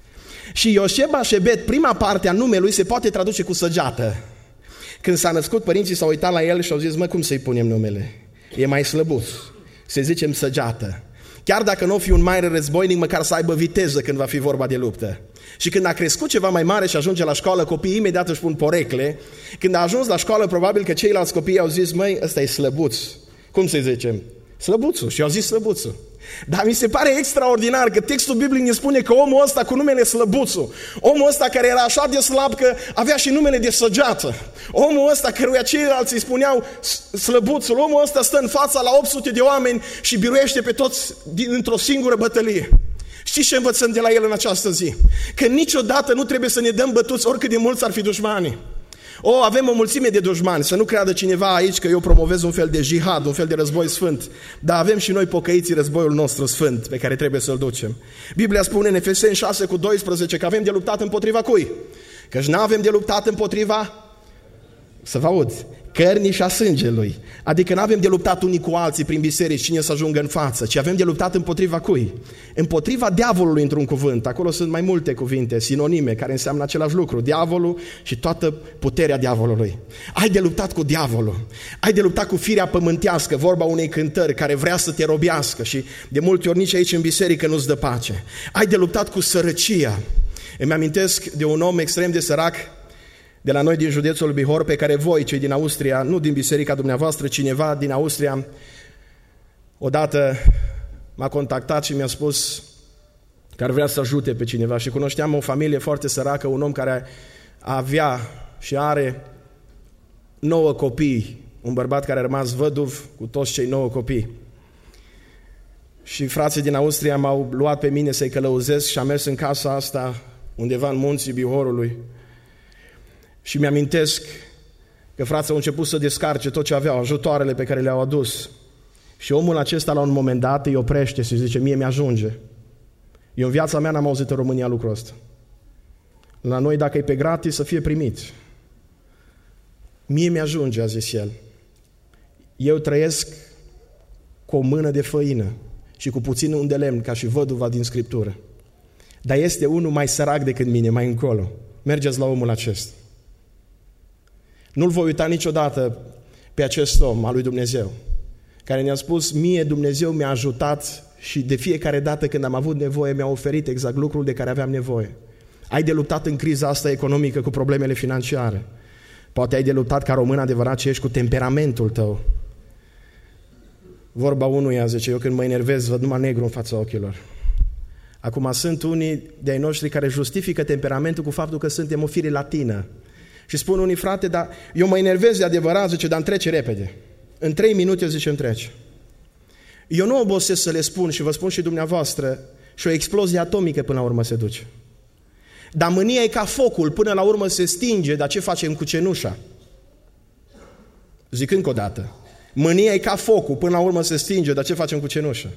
Și Ioșeb-Bașebet, prima parte a numelui, se poate traduce cu săgeată. Când s-a născut, părinții s-au uitat la el și au zis: mă, cum să-i punem numele? E mai slăbuț, să zicem săgeată. Chiar dacă nu o fi un mare războinic, măcar să aibă viteză când va fi vorba de luptă. Și când a crescut ceva mai mare și ajunge la școală, copiii imediat își pun porecle. Când a ajuns la școală, probabil că ceilalți copii au zis: măi, ăsta e slăbuț. Cum să-i zicem? Slăbuțul. Și au zis slăbuțul. Dar mi se pare extraordinar că textul biblic ne spune că omul ăsta cu numele Slăbuțul, omul ăsta care era așa de slab că avea și numele de săgeată, omul ăsta căruia ceilalți îi spuneau Slăbuțul, omul ăsta stă în fața la opt sute de oameni și biruiește pe toți într-o singură bătălie. Știți ce învățăm de la el în această zi? Că niciodată nu trebuie să ne dăm bătuți oricât de mulți ar fi dușmanii. O, avem o mulțime de dușmani, să nu creadă cineva aici că eu promovez un fel de jihad, un fel de război sfânt, dar avem și noi pocăiții războiul nostru sfânt pe care trebuie să-l ducem. Biblia spune în Efeseni șase cu doisprezece că avem de luptat împotriva cui? Căci n-avem de luptat împotriva Să vă aud. Cărnii și a sângelui. Adică nu avem de luptat unii cu alții prin biserici cine să ajungă în față, ci avem de luptat împotriva cui? Împotriva diavolului într-un cuvânt. Acolo sunt mai multe cuvinte, sinonime, care înseamnă același lucru. Diavolul și toată puterea diavolului. Ai de luptat cu diavolul. Ai de luptat cu firea pământească, vorba unei cântări care vrea să te robească și de multe ori nici aici în biserică nu-ți dă pace. Ai de luptat cu sărăcia. Îmi amintesc de un om extrem de sărac de la noi din județul Bihor, pe care voi, cei din Austria, nu din biserica dumneavoastră, cineva din Austria, odată m-a contactat și mi-a spus că ar vrea să ajute pe cineva și cunoșteam o familie foarte săracă, un om care avea și are nouă copii, un bărbat care a rămas văduv cu toți cei nouă copii. Și frații din Austria m-au luat pe mine să-i călăuzesc și am mers în casa asta, undeva în munții Bihorului. Și mi-amintesc că frații au început să descarce tot ce aveau, ajutoarele pe care le-au adus. Și omul acesta la un moment dat îi oprește și zice, mie mi-ajunge. Eu în viața mea n-am auzit în România lucrul ăsta. La noi dacă e pe gratis să fie primit. Mie mi-ajunge, a zis el. Eu trăiesc cu o mână de făină și cu puțin un de lemn, ca și văduva din Scriptură. Dar este unul mai sărac decât mine, mai încolo. Mergeți la omul acesta. Nu-l voi uita niciodată pe acest om al lui Dumnezeu, care ne-a spus, mie Dumnezeu mi-a ajutat și de fiecare dată când am avut nevoie mi-a oferit exact lucrul de care aveam nevoie. Ai de luptat în criza asta economică cu problemele financiare. Poate ai de luptat ca român adevărat și ești cu temperamentul tău. Vorba unuia zice, eu când mă enervez văd numai negru în fața ochilor. Acum sunt unii de-ai noștri care justifică temperamentul cu faptul că suntem o fire latină. Și spun unii, frate, dar eu mă enervez de adevărat, zice, dar îmi trece repede. În trei minute, zice, îmi trece. Eu nu obosesc să le spun și vă spun și dumneavoastră, și o explozie atomică până la urmă se duce. Dar mânia e ca focul, până la urmă se stinge, dar ce facem cu cenușa? Zic încă o dată. Mânia e ca focul, până la urmă se stinge, dar ce facem cu cenușa?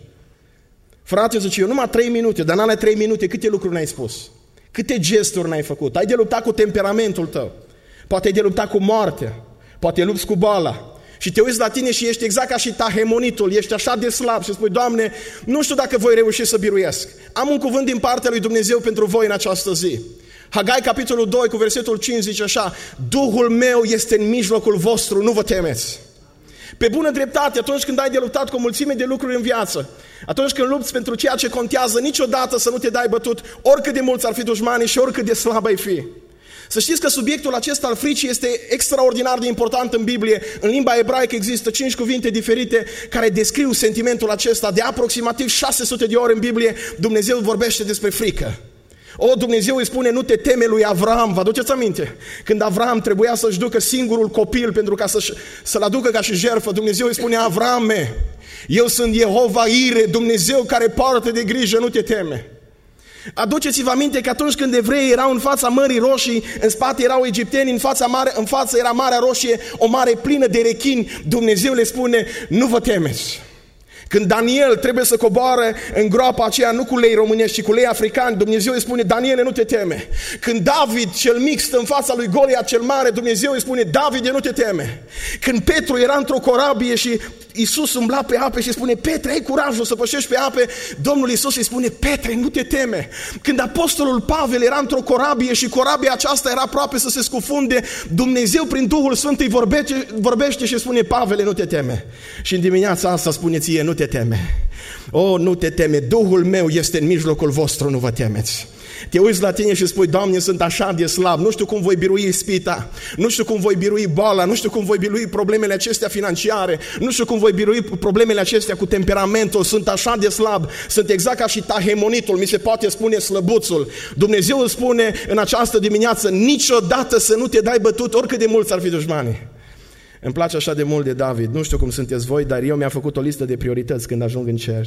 Frate, zice, eu numai trei minute, dar în alea trei minute câte lucruri n-ai spus? Câte gesturi n-ai făcut? Ai de luptat cu temperamentul tău. Poate ai de luptat cu moartea. Poate lupți cu boala. Și te uiți la tine și ești exact ca și tahemonitul. Ești așa de slab și spui, Doamne, nu știu dacă voi reuși să biruiesc. Am un cuvânt din partea lui Dumnezeu pentru voi în această zi. Hagai, capitolul doi, cu versetul cinci, zice așa, Duhul meu este în mijlocul vostru, nu vă temeți. Pe bună dreptate, atunci când ai de luptat cu o mulțime de lucruri în viață, atunci când lupți pentru ceea ce contează, niciodată să nu te dai bătut, oricât de mulți ar fi dușmanii și oricât de slab ai fi. Să știți că subiectul acesta al fricii este extraordinar de important în Biblie. În limba ebraică există cinci cuvinte diferite care descriu sentimentul acesta. De aproximativ șase sute de ori în Biblie Dumnezeu vorbește despre frică. O, Dumnezeu îi spune, nu te teme lui Avram, vă aduceți aminte? Când Avram trebuia să-și ducă singurul copil pentru ca să-și, să-l aducă ca și jertfă, Dumnezeu îi spune, Avrame, eu sunt Jehova Ire, Dumnezeu care poartă de grijă, nu te teme. Aduceți-vă aminte că atunci când evreii erau în fața Mării Roșii, în spate erau egipteni, în fața, mare, în față era Marea Roșie, o mare plină de rechini, Dumnezeu le spune, nu vă temeți. Când Daniel trebuie să coboare în groapa aceea, nu cu lei românești, ci cu lei africani, Dumnezeu îi spune, Daniele, nu te teme. Când David cel mic stă în fața lui Goliat cel mare, Dumnezeu îi spune, Davide, nu te teme. Când Petru era într-o corabie și Iisus umbla pe ape și spune, Petre, ai curajul să pășești pe ape, Domnul Iisus îi spune, Petre, nu te teme. Când apostolul Pavel era într-o corabie și corabia aceasta era aproape să se scufunde, Dumnezeu prin Duhul Sfânt îi vorbește, vorbește și spune, Pavele, nu te teme. Și în dimineața asta spune ție, nu te teme. O, nu te teme, Duhul meu este în mijlocul vostru, nu vă temeți. Te uiți la tine și spui, Doamne, sunt așa de slab, nu știu cum voi birui ispita, nu știu cum voi birui boala, nu știu cum voi birui problemele acestea financiare, nu știu cum voi birui problemele acestea cu temperamentul, sunt așa de slab, sunt exact ca și tahemonitul, mi se poate spune slăbuțul. Dumnezeu îți spune în această dimineață, niciodată să nu te dai bătut, oricât de mulți ar fi dușmanii. Îmi place așa de mult de David, nu știu cum sunteți voi, dar eu mi-am făcut o listă de priorități când ajung în cer.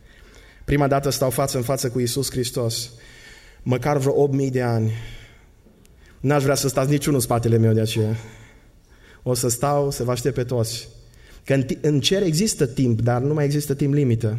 Prima dată stau față în față cu Iisus Hristos, măcar vreo opt mii de ani. N-aș vrea să stați niciunul în spatele meu de aceea. O să stau, să vă aștept pe toți. Că în, în cer există timp, dar nu mai există timp limită.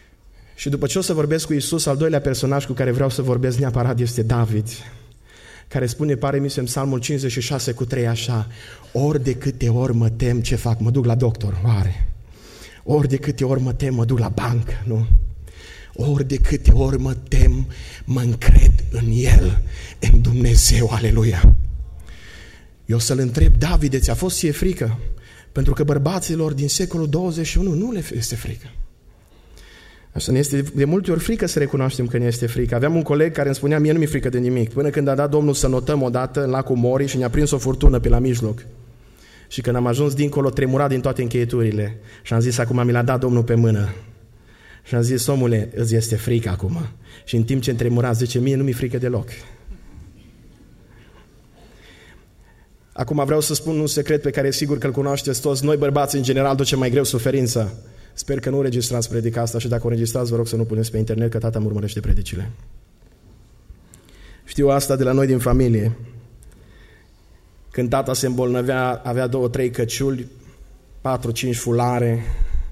Și după ce o să vorbesc cu Iisus, al doilea personaj cu care vreau să vorbesc neapărat este David. care spune, pare mi se în Psalmul cincizeci și șase cu trei așa: ori de câte ori mă tem, ce fac? Mă duc la doctor, oare? Ori de câte ori mă tem, mă duc la bancă, nu? Ori de câte ori mă tem, mă încred în El, în Dumnezeu, aleluia. Eu să-l întreb, Davide, ți-a fost ție frică? Pentru că bărbaților din secolul douăzeci și unu nu le este frică. Așa ne este de multe ori frică să recunoaștem că ne este frică. Aveam un coleg care îmi spunea, mie nu mi-e frică de nimic, până când a dat Domnul să notăm odată în lacul Mori și ne-a prins o furtună pe la mijloc. Și când am ajuns dincolo, tremura din toate încheieturile. Și am zis, acum mi l-a dat Domnul pe mână. Și am zis, omule, îți este frică acum. Și în timp ce îmi tremura, zice, mie nu mi-e frică deloc. Acum vreau să spun un secret pe care sigur că îl cunoașteți toți. Noi bărbați în general ducem mai greu suferința. Sper că nu înregistrați predica asta și dacă o înregistrați, vă rog să nu puneți pe internet, că tata îmi urmărește predicile. Știu asta de la noi din familie. Când tata se îmbolnăvea, avea două, trei căciuli, patru, cinci fulare.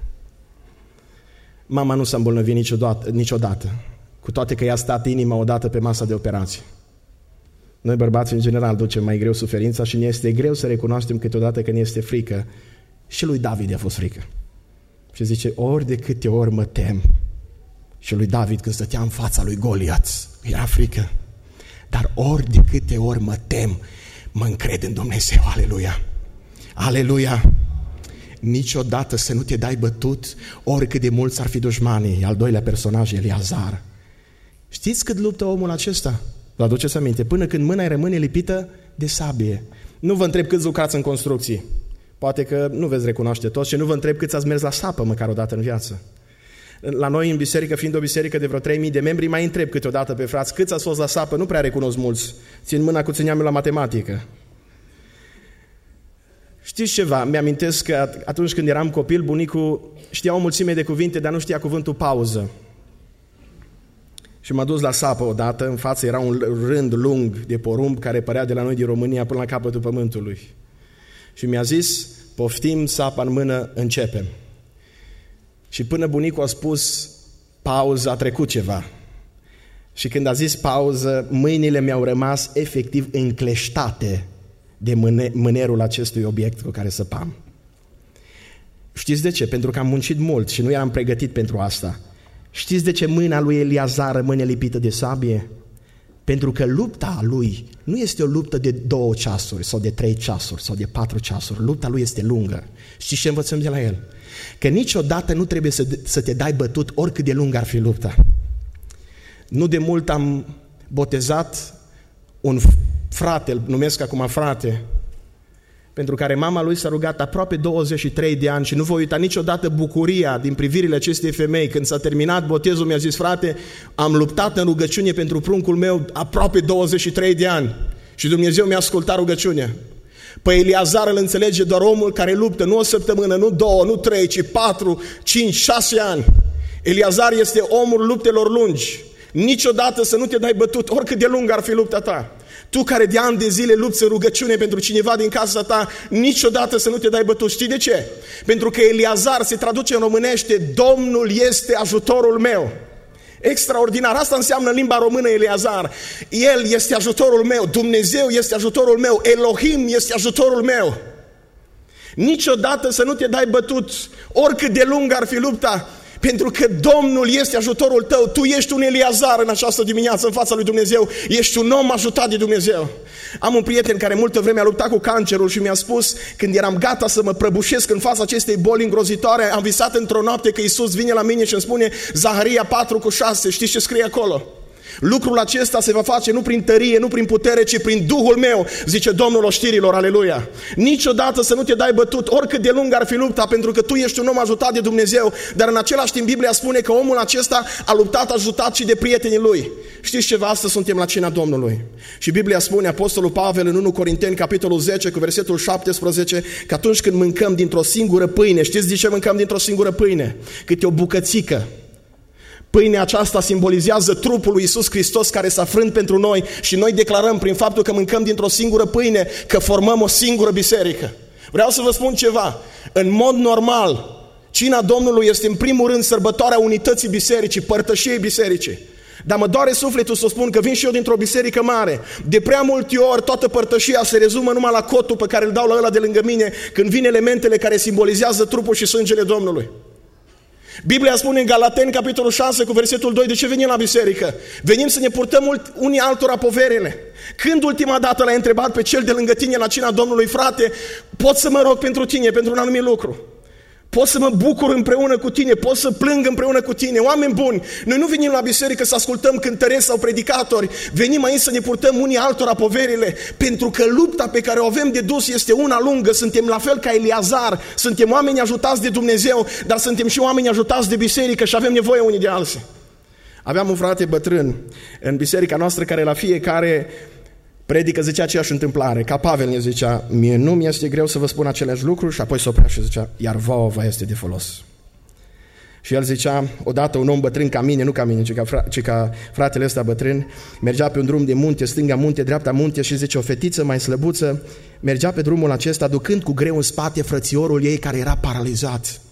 Mama nu s-a îmbolnăvit niciodată, niciodată, cu toate că i-a stat inima odată pe masa de operație. Noi bărbații în general ducem mai greu suferința și ne este greu să recunoaștem câteodată că ne este frică. Și lui David a fost frică. Și zice, ori de câte ori mă tem. Și lui David când stătea în fața lui Goliat, era frică. Dar ori de câte ori mă tem, mă încred în Dumnezeu, aleluia. Aleluia. Niciodată să nu te dai bătut, oricât de mulți ar fi dușmanii. Al doilea personaj, Eliazar. Știți cât luptă omul acesta? Vă aduceți aminte? Până când mâna îi rămâne lipită de sabie. Nu vă întreb câți lucrați în construcții. Poate că nu veți recunoaște toți și nu vă întreb câți ați mers la sapă măcar o dată în viață. La noi în biserică, fiind o biserică de vreo trei mii de membri, mai întreb câteodată pe frați, câți ați fost la sapă? Nu prea recunosc mulți. Țin mâna cu țineam eu la matematică. Știți ceva? Mi-amintesc că atunci când eram copil, bunicul știa o mulțime de cuvinte, dar nu știa cuvântul pauză. Și m-a dus la sapă odată, în față era un rând lung de porumb care părea de la noi din România până la capătul pământului. Și mi-a zis, poftim, sapa în mână, începem. Și până bunicul a spus pauză, a trecut ceva. Și când a zis pauză, mâinile mi-au rămas efectiv încleștate de mâne- mânerul acestui obiect cu care săpam. Știți de ce? Pentru că am muncit mult și nu eram pregătit pentru asta. Știți de ce mâna lui Eliazar rămâne lipită de sabie? Pentru că lupta lui nu este o luptă de două ceasuri sau de trei ceasuri sau de patru ceasuri. Lupta lui este lungă. Știți ce învățăm de la el? Că niciodată nu trebuie să, să te dai bătut oricât de lungă ar fi lupta. Nu de mult am botezat un frate, îl numesc acum frate, pentru care mama lui s-a rugat aproape douăzeci și trei de ani și nu voi uita niciodată bucuria din privirile acestei femei. Când s-a terminat botezul, mi-a zis, frate, am luptat în rugăciune pentru pruncul meu aproape douăzeci și trei de ani și Dumnezeu mi-a ascultat rugăciunea. Păi Eliazar îl înțelege doar omul care luptă, nu o săptămână, nu două, nu trei, ci patru, cinci, șase ani. Eliazar este omul luptelor lungi. Niciodată să nu te dai bătut, oricât de lungă ar fi lupta ta. Tu care de ani de zile lupți în rugăciune pentru cineva din casa ta, niciodată să nu te dai bătut. Știi de ce? Pentru că Eliazar se traduce în românește, Domnul este ajutorul meu. Extraordinar. Asta înseamnă în limba română Eliazar. El este ajutorul meu, Dumnezeu este ajutorul meu, Elohim este ajutorul meu. Niciodată să nu te dai bătut, oricât de lungă ar fi lupta, pentru că Domnul este ajutorul tău. Tu ești un Eliazar în această dimineață în fața lui Dumnezeu. Ești un om ajutat de Dumnezeu. Am un prieten care multă vreme a luptat cu cancerul și mi-a spus, când eram gata să mă prăbușesc în fața acestei boli îngrozitoare, am visat într-o noapte că Iisus vine la mine și îmi spune, Zaharia patru cu șase, știți ce scrie acolo? Lucrul acesta se va face nu prin tărie, nu prin putere, ci prin Duhul meu, zice Domnul oștirilor, aleluia. Niciodată să nu te dai bătut, oricât de lungă ar fi lupta, pentru că tu ești un om ajutat de Dumnezeu, dar în același timp Biblia spune că omul acesta a luptat ajutat și de prietenii lui. Știți ceva? Astăzi suntem la cina Domnului. Și Biblia spune, Apostolul Pavel în unu Corinteni, capitolul zece, cu versetul șaptesprezece, că atunci când mâncăm dintr-o singură pâine, știți de ce mâncăm dintr-o singură pâine? Câte o bucățică. Pâinea aceasta simbolizează trupul lui Iisus Hristos care s-a frânt pentru noi și noi declarăm prin faptul că mâncăm dintr-o singură pâine că formăm o singură biserică. Vreau să vă spun ceva. În mod normal, cina Domnului este în primul rând sărbătoarea unității bisericii, părtășiei bisericii. Dar mă doare sufletul să spun că vin și eu dintr-o biserică mare. De prea multe ori toată părtășia se rezumă numai la cotul pe care îl dau la ăla de lângă mine când vin elementele care simbolizează trupul și sângele Domnului. Biblia spune în Galateni, capitolul șase, cu versetul doi, de ce venim la biserică? Venim să ne purtăm unii altora poverele. Când ultima dată l-ai întrebat pe cel de lângă tine la cina Domnului, frate, pot să mă rog pentru tine, pentru un anumit lucru? Pot să mă bucur împreună cu tine, pot să plâng împreună cu tine. Oameni buni, noi nu venim la biserică să ascultăm cântăreți sau predicatori, venim aici să ne purtăm unii altora poverile, pentru că lupta pe care o avem de dus este una lungă, suntem la fel ca Eliazar, suntem oameni ajutați de Dumnezeu, dar suntem și oameni ajutați de biserică și avem nevoie unii de alții. Aveam un frate bătrân în biserica noastră care la fiecare predică zicea aceeași întâmplare, ca Pavel ne zicea, mie nu mi este greu să vă spun aceleași lucruri și apoi se oprea și zicea, iar vouă vă este de folos. Și el zicea, odată un om bătrân ca mine, nu ca mine, ci ca, fra- ci ca fratele ăsta bătrân, mergea pe un drum de munte, stânga munte, dreapta munte și zice, o fetiță mai slăbuță mergea pe drumul acesta, ducând cu greu în spate frățiorul ei care era paralizat.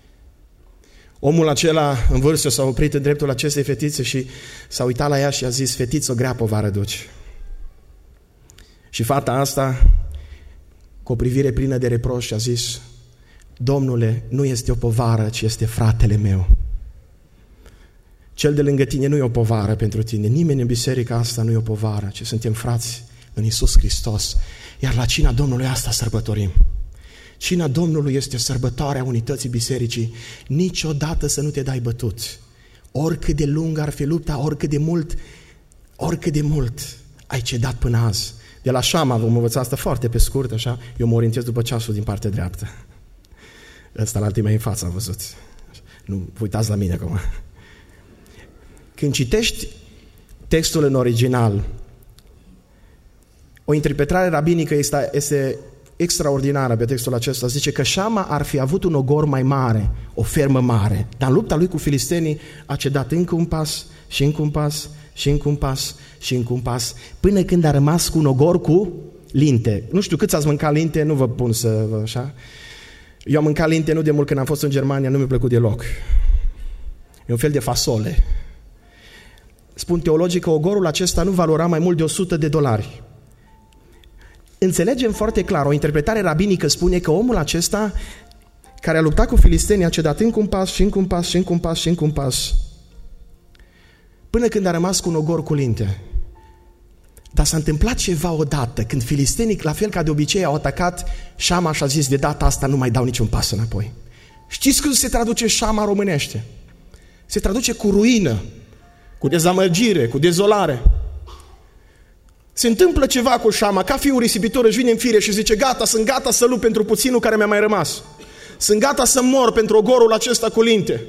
Omul acela în vârstă s-a oprit în dreptul acestei fetițe și s-a uitat la ea și a zis, fetiță, o grea povară duci. Și fata asta, cu o privire plină de reproș, a zis, Domnule, nu este o povară, ci este fratele meu. Cel de lângă tine nu e o povară pentru tine. Nimeni în biserica asta nu e o povară, ci suntem frați în Iisus Hristos. Iar la cina Domnului asta sărbătorim. Cina Domnului este sărbătoarea unității bisericii. Niciodată să nu te dai bătut. Oricât de lungă ar fi lupta, oricât de mult, oricât de mult ai cedat până azi. De la Șama vom învăța asta foarte pe scurt, așa, eu mă orientez după ceasul din partea dreaptă. Ăsta la alții mei în față am văzut. Nu vă uitați la mine acum. Când citești textul în original, o interpretare rabinică este, este extraordinară pe textul acesta. Zice că Șama ar fi avut un ogor mai mare, o fermă mare, dar în lupta lui cu filistenii a cedat încă un pas și încă un pas și încă un pas și încă un pas, până când a rămas cu un ogor cu linte. Nu știu câți ați mâncat linte, nu vă pun să vă așa. Eu am mâncat linte nu de mult când am fost în Germania, nu mi-a plăcut deloc. E un fel de fasole. Spun teologii că ogorul acesta nu valora mai mult de o sută de dolari. Înțelegem foarte clar, o interpretare rabinică spune că omul acesta care a luptat cu filistenii a cedat încă un pas și încă un pas și încă un pas și încă un pas, până când a rămas cu un ogor cu linte. Dar s-a întâmplat ceva odată, când filistenii, la fel ca de obicei, au atacat Șama și a zis, de data asta nu mai dau niciun pas înapoi. Știți cum se traduce Șama românește? Se traduce cu ruină, cu dezamăgire, cu dezolare. Se întâmplă ceva cu Șama, ca fiul risipitor își vine în fire și zice, gata, sunt gata să lupt pentru puținul care mi-a mai rămas. Sunt gata să mor pentru ogorul acesta cu linte.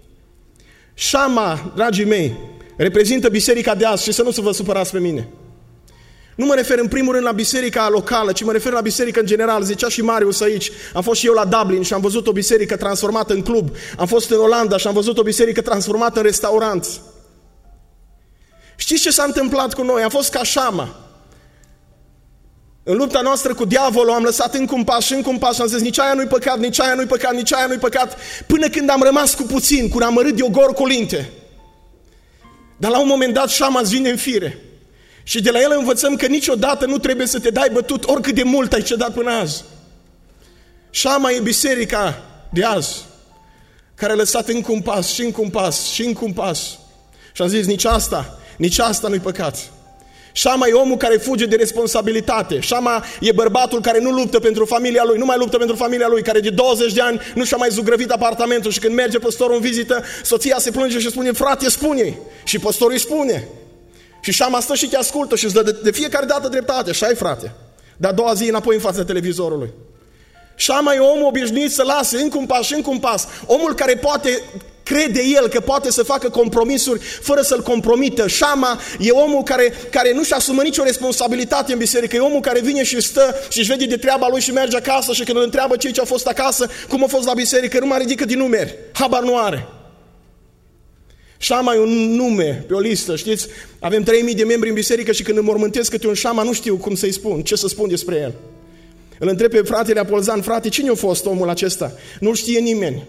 Șama, dragii mei, reprezintă biserica de azi și să nu se vă supărați pe mine. Nu mă refer în primul rând la biserica locală, ci mă refer la biserică în general. Zicea și Marius aici. Am fost și eu la Dublin și am văzut o biserică transformată în club. Am fost în Olanda și am văzut o biserică transformată în restaurant. Știți ce s-a întâmplat cu noi? Am fost ca Șama. În lupta noastră cu diavolul am lăsat încă un pas și încă un pas și am zis, nici aia nu-i păcat, nici aia nu-i păcat, nici aia nu-i păcat, până când am rămas cu puțin, cu un amărât de ogor cu linte. Dar la un moment dat Șama îți vine în fire. Și de la el învățăm că niciodată nu trebuie să te dai bătut oricât de mult ai cedat până azi. Șama e biserica de azi, care a lăsat încă un pas și încă un pas și încă un pas. Și am zis, nici asta, nici asta nu-i păcat. Șama e omul care fuge de responsabilitate. Șama e bărbatul care nu luptă pentru familia lui, nu mai luptă pentru familia lui, care de douăzeci de ani nu și-a mai zugrăvit apartamentul și când merge păstorul în vizită, soția se plânge și spune, frate, spune-i. Și păstorul îi spune. Și Șama stă și te ascultă și îți dă de, de fiecare dată dreptate. Și ai, frate. Dar a doua zi înapoi în fața televizorului. Șama e omul obișnuit să lase încă un pas și încă un pas. Omul care poate, crede el că poate să facă compromisuri fără să-l compromită. Șama e omul care, care nu-și asumă nicio responsabilitate în biserică. E omul care vine și stă și își vede de treaba lui și merge acasă și când îl întreabă cei ce au fost acasă, cum au fost la biserică, nu mai ridică din numeri. Habar nu are. Șama e un nume pe o listă, știți? Avem trei mii de membri în biserică și când înmormântesc câte un Șama, nu știu cum să-i spun, ce să spun despre el. Îl întreb pe fratele Apolzan, frate, cine a fost omul acesta? Nu-l știe nimeni.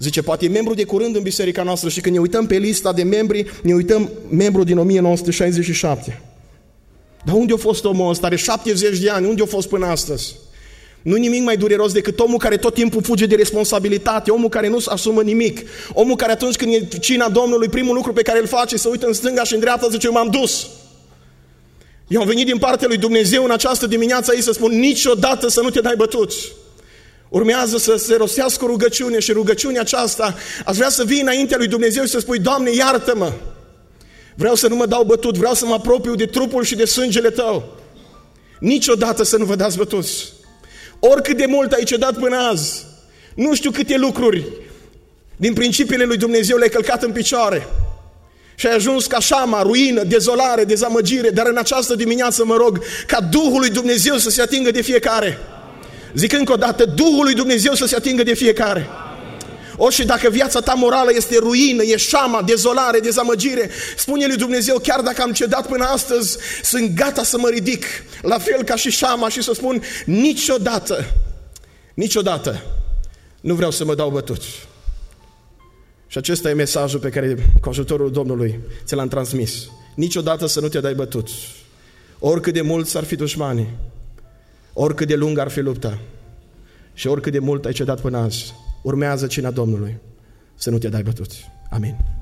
Zice, poate e membru de curând în biserica noastră și când ne uităm pe lista de membri, ne uităm membru din o mie nouă sute șaizeci și șapte. Dar unde a fost omul ăsta? Are șaptezeci de ani, unde a fost până astăzi? Nu nimic mai dureros decât omul care tot timpul fuge de responsabilitate, omul care nu-și asumă nimic, omul care atunci când e cina Domnului, primul lucru pe care îl face, se uită în stânga și în dreapta, zice, eu m-am dus. Eu am venit din partea lui Dumnezeu în această dimineață aici să spun, niciodată să nu te dai bătut. Urmează să se rostească o rugăciune și rugăciunea aceasta, aș vrea să vii înaintea lui Dumnezeu și să spui, Doamne, iartă-mă! Vreau să nu mă dau bătut, vreau să mă apropiu de trupul și de sângele Tău. Niciodată să nu vă dați bătuți. Oricât de mult ai cedat până azi, nu știu câte lucruri din principiile lui Dumnezeu le-ai călcat în picioare și ai ajuns ca șama, ruină, dezolare, dezamăgire, dar în această dimineață mă rog ca Duhul lui Dumnezeu să se atingă de fiecare. Zic încă o dată, Duhul lui Dumnezeu să se atingă de fiecare. O, și dacă viața ta morală este ruină, e șama, dezolare, dezamăgire, spune lui Dumnezeu, chiar dacă am cedat până astăzi, sunt gata să mă ridic, la fel ca și șama, și să spun, niciodată, niciodată nu vreau să mă dau bătut. Și acesta e mesajul pe care, cu ajutorul Domnului, ți l-am transmis. Niciodată să nu te dai bătut. Oricât de mulți ar fi dușmanii, oricât de lung ar fi lupta și oricât de mult ai cedat până azi, urmează cina Domnului, să nu te dai bătut. Amin.